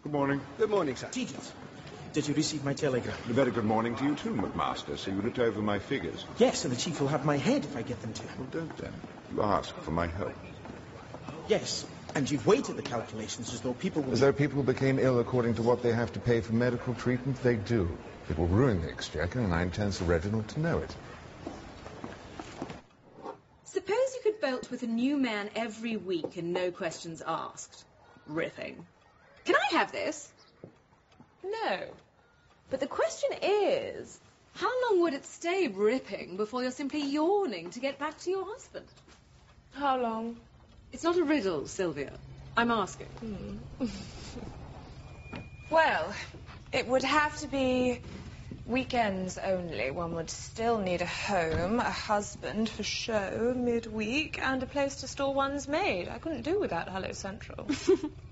Good morning. Good morning, sir. Regent, did you receive my telegram? A very good morning to you too, McMaster. So you looked over my figures? Yes, and the chief will have my head if I get them to him. Well, don't then. You ask for my help. Yes, and you've weighted the calculations as though people will... As though people became ill according to what they have to pay for medical treatment? They do. It will ruin the exchequer, and I intend Sir Reginald to know it. Suppose you could bolt with a new man every week and no questions asked. Ripping. Can I have this? No. But the question is, how long would it stay ripping before you're simply yawning to get back to your husband? How long? It's not a riddle, Sylvia. I'm asking. Well, it would have to be weekends only. One would still need a home, a husband for show midweek, and a place to store one's maid. I couldn't do without Hello Central.